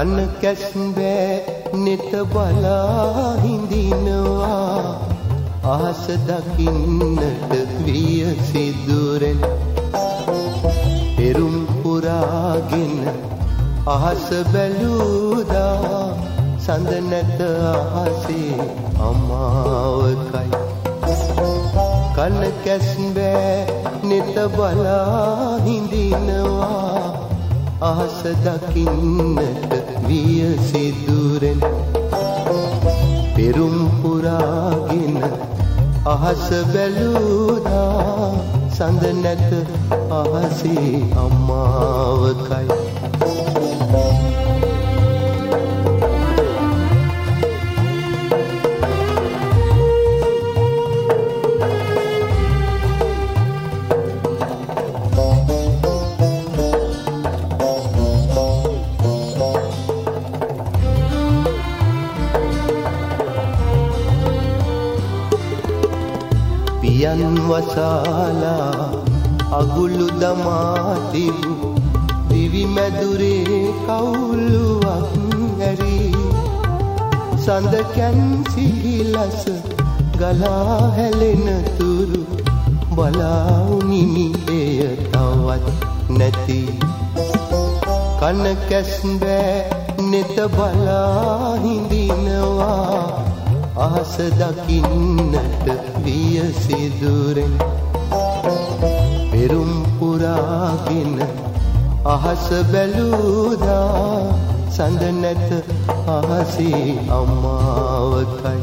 කන කැස් බෑ නෙත බලා හිඳිනවා අහස දකින්නට විය සිදුරෙන් පෙරුම් පුරාගෙන අහස බැලුදා සඳ නැත අහසේ අමාවකයි කන කැස් බෑ නෙත බලා හිඳිනවා අහස දකින්නට විය සිදුරෙන් පෙරුම් පුරාගෙන අහස බැලුදා සඳ නැත අහසේ අමාවකයි පියන් වසාලා අගුළු දමා තිබු දිවි මැදුරේ කවුළුවක් ඇරී සඳ කැන් සිහිලස ගලා හැලෙන තුරු බලා උනිමි එය තවත් නැති කන කැස් බෑ නෙත බලා හිඳිනවා අහස දකින්නට විය සිදුරෙන් පෙරුම් පුරාගෙන අහස බැලුදා සඳ නැත අහසේ අමාවකයි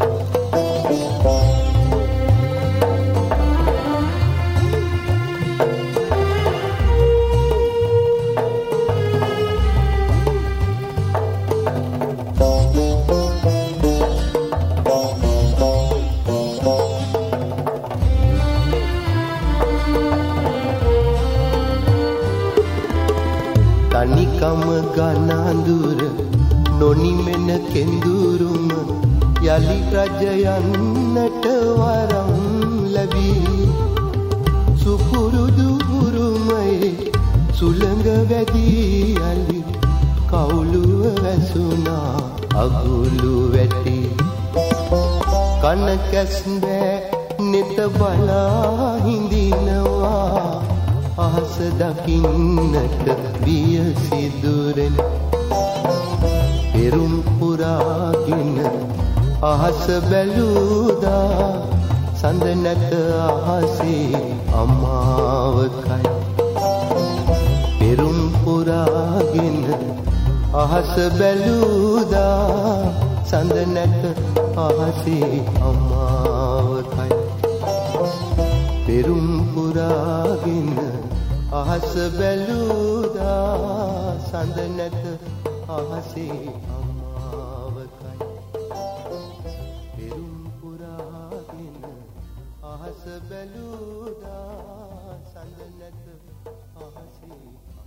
තනිකම ගනඳුර නොනිමෙන කෙඳුරුම යලි රජ යන්නට වරම් ලැබී සුපුරුදු උරුමයේ සුළඟ වැදී යලි කවුළුව වැසුණා අගුළු වැටි කන කැස් බෑ නෙත බලා හිඳිනවා අහස දකින්නට විය සිදුරෙන් පෙරුම් පුරාගෙන අහස බැලුදා සඳ නැත අහසේ අමාවකයි පෙරුම් පුරාගෙන අහස බැලුදා සඳ නැත අහසේ අමාවකයි පෙරුම් පුරාගෙන අහස බැලුදා සඳ නැත අහසේ අමාවකයි පෙරුම් පුරාගෙන අහස බැලුදා සඳ නැත අහසේ